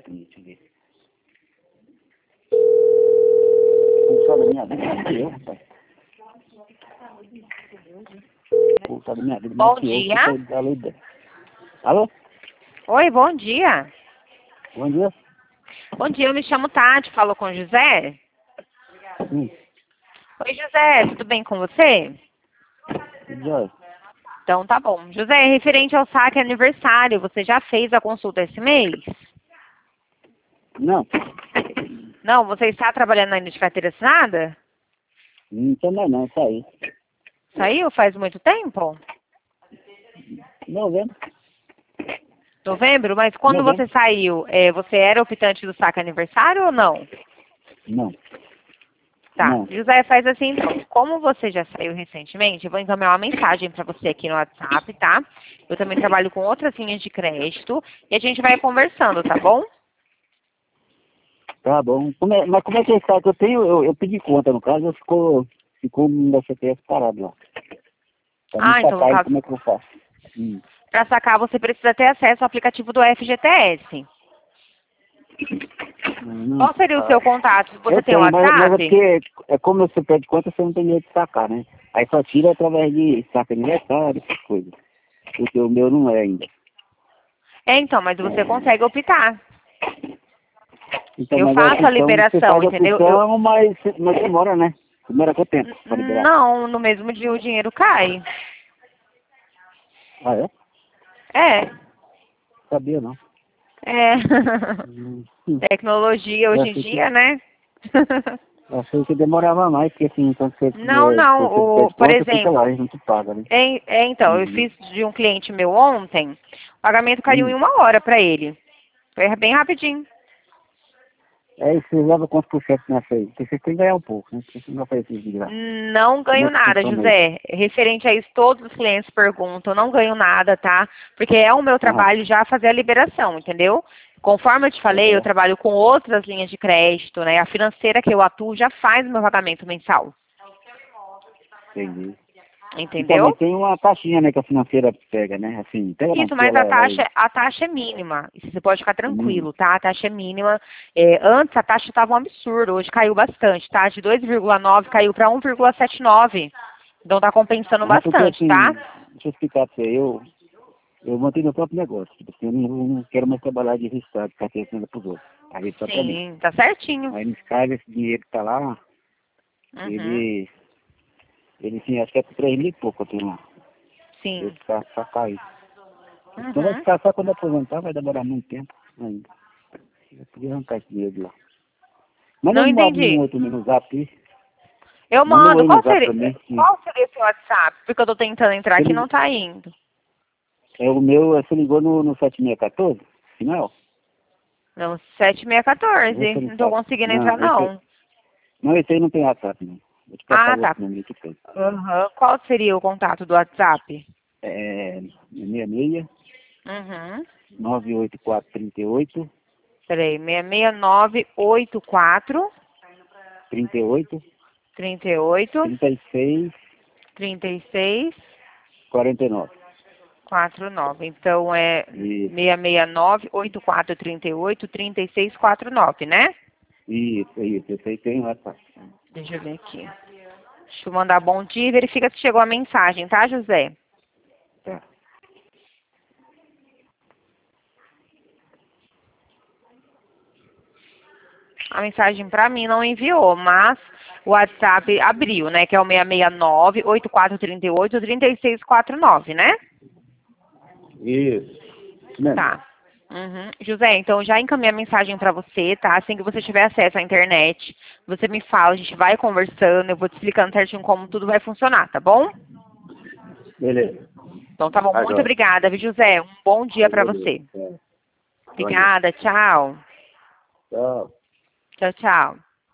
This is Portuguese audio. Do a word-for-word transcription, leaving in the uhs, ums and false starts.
aqui, deixa eu ver. Pulsar da minha vida, não que eu, rapaz. Pulsar da minha vida, Bom não que eu, dia. que tô da lei dela. Alô? Oi, bom dia. Bom dia. Bom dia, eu me chamo Tati, falo com o José. Hum, Oi, José, tudo bem com você? já. Então tá bom. José, referente ao saque aniversário, você já fez a consulta esse mês? Não, Não, você está trabalhando ainda de carteira assinada? não também não, isso aí. Saiu faz muito tempo? Novembro, Novembro? Mas quando novembro. você saiu, é, você era optante do saque aniversário ou não? Não, Tá. não. José, faz assim então. Como você já saiu recentemente, eu vou encaminhar uma mensagem para você aqui no WhatsApp, tá? Eu também trabalho com outras linhas de crédito e a gente vai conversando, tá bom? Tá bom. Como é, mas como é que é isso que eu tenho? Eu, eu pedi conta, no caso, ficou, ficou no meu C P F parado lá. Pra me Ah, então no sacar, aí, caso, como é que eu faço? Hum. para sacar você precisa ter acesso ao aplicativo do F G T S. Não, Qual seria o tá. seu contato? Você Eu tem o tenho, mas, mas é WhatsApp? porque, é como eu pede conta, você não tem jeito de sacar, né? Aí só tira através de saca aniversário, essas coisas. Porque o meu não é ainda. É, então, mas você consegue optar. Então, Eu mas a faço a opção, você liberação, faz a entendeu? Eu, opção, mas, mas demora, né? Demora quanto tempo pra n- liberar? não, no mesmo dia o dinheiro cai. Ah, é? É, Sabia não. é. Hum, hum. Tecnologia Eu hoje em achei que, dia, né? eu achei que demorava mais, porque assim, quando você, Não, é, não. você O, pede por conta, fica exemplo, lá, a gente paga, né? é, é, então, eu Uhum. fiz de um cliente meu ontem, o pagamento caiu em Hum. uma hora para ele. Foi bem rapidinho. Aí você leva quantos por cento nessa aí? Porque você tem que ganhar um pouco, né? Porque você não vai fazer isso de graça. Não Como é ganho que nada, funciona isso? José. Referente a isso, todos os clientes perguntam, não ganho nada, tá? Porque é o meu Ah, trabalho já fazer a liberação, entendeu? Conforme eu te falei, eu aham, trabalho com outras linhas de crédito, né? A financeira que eu atuo já faz o meu pagamento mensal, entendi. E também entendeu? tem uma taxinha, né, que a financeira pega, né? Assim, pega não, Isso, porque mas ela a vai... taxa, a taxa é mínima. Isso você pode ficar É mínimo. tranquilo, tá? A taxa é mínima. É, antes a taxa estava um absurdo, hoje caiu bastante, tá? De dois vírgula nove caiu para um vírgula setenta e nove. Então tá compensando Ah, porque bastante, assim, tá? deixa eu explicar pra você, eu, eu mantenho meu próprio negócio. Tipo assim, eu não, eu não quero mais trabalhar de riscado, ficar querendo pros outros. A gente só pra mim. Sim, tá certinho. Aí nesse caso, esse dinheiro que tá lá, Uhum. ele, ele sim, acho que é por três mil e pouco eu tenho lá. Eu Sim. ficar, sacar isso. Então vai Uhum. ficar só quando aposentar, vai demorar muito tempo ainda. Eu podia arrancar esse dinheiro de lá. Manda Não um, um entendi. outro no zap aí. Eu Manda um mando. aí no Qual zap pra seria, mim. Que qual seria o seu WhatsApp? Porque eu tô tentando entrar você aqui e lig- não tá indo. é o meu, você ligou no, no sete seis um quatro, final? Não, sete seis Vê se um quatro. ele Não tô sabe. conseguindo entrar, Não, esse, não. não, esse aí não tem WhatsApp, não. Vou te passar Ah, o tá. outro número que tem. Uhum. Qual seria o contato do WhatsApp? É seis seis, Uhum. nove oito quatro, três oito, Peraí, seis seis nove oito quatro, trinta e oito, trinta e oito, trinta e seis, trinta e seis, quarenta e nove. quarenta e nove. Então é Isso, seis seis nove oito quatro, trinta e oito, trinta e seis, quarenta e nove, né? isso, isso. Esse aí tem WhatsApp. Deixa eu ver aqui. Deixa eu mandar bom dia e verifica se chegou a mensagem, tá, José? Tá. A mensagem pra mim não enviou, mas o WhatsApp abriu, né? Que é o seis seis nove oito quatro três oito, trinta e seis, quarenta e nove, né? Isso. Isso mesmo. Tá. Uhum. José, então já encaminhei a mensagem pra você, tá? Assim que você tiver acesso à internet, você me fala, a gente vai conversando, eu vou te explicando certinho como tudo vai funcionar, tá bom? Beleza. Então tá bom, Tá muito jóia. obrigada, viu, José? Um bom dia pra Beleza. você. É. Bom dia. Obrigada, tchau. Tchau. Tchau, tchau.